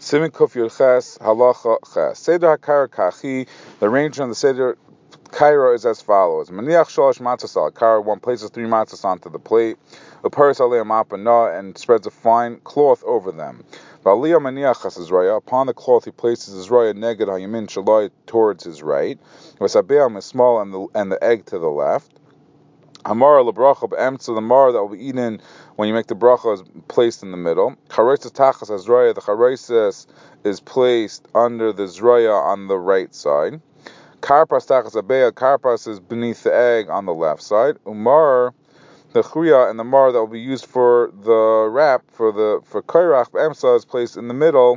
Simin Kuf Yud Ches, Halacha Ches. Seder HaKaira Kachi, the arrangement of the Seder Kaira is as follows. Maniach Shalosh Matzos al Kaira, one places 3 matzos onto the plate, Uparis Alei Mapana, and spreads a fine cloth over them. V'aliyah Maniach Ches Izraya, upon the cloth he places Izraya Neged HaYamin Shaloi towards his right, V'sabeam is small and the egg to the left. Hamara lebracha b'emtza, the mar that will be eaten when you make the bracha is placed in the middle. Charaises tachas azraya, the charaises is placed under the zraya on the right side. Karpas tachas abeya, karpas is beneath the egg on the left side. Umar, the chuya and the mar that will be used for the wrap for kairach b'emtza is placed in the middle.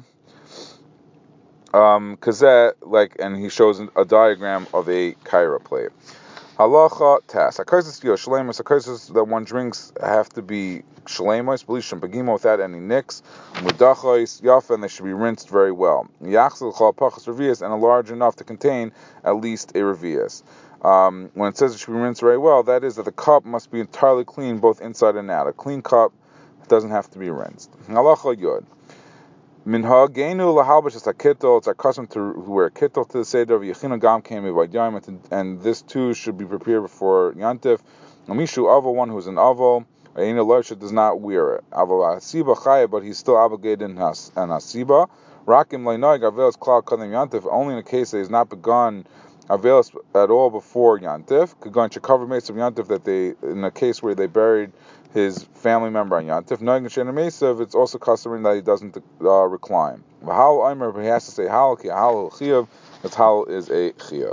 And he shows a diagram of a kaira plate. Halacha tas. Hakaisis fio shleimus. Hakaisis that one drinks have to be shleimus, belishim pagimo, without any nicks. Mudachais yafa, and they should be rinsed very well. Yachzel chal pachas revius, and a large enough to contain at least a revius. When it says it should be rinsed very well, that is that the cup must be entirely clean, both inside and out. A clean cup doesn't have to be rinsed. Halacha yud. Minhageinu lahalbash es hakittel. It's our custom to wear kittel to the seder of Yechina Gam came by Yom, and this too should be prepared before Yantif. Amishu Avo, one who's an Avo, Aina Loisha does not wear it. Avo Hasiba Chaya, but he's still obligated in Hasiba. Rakim Leinoig Avelis Klal Kadem Yantif, only in a case that he has not begun Avelis at all before Yantif. Kagan Chakavar Mace of Yantif, that they, in a case where they buried his family member on Yantif. Noigin Shena Mesav, it's also customary that he doesn't recline. V'hal Omer, he has to say Hal, Ki Hal Chiyav, that Hal is a Chiyav.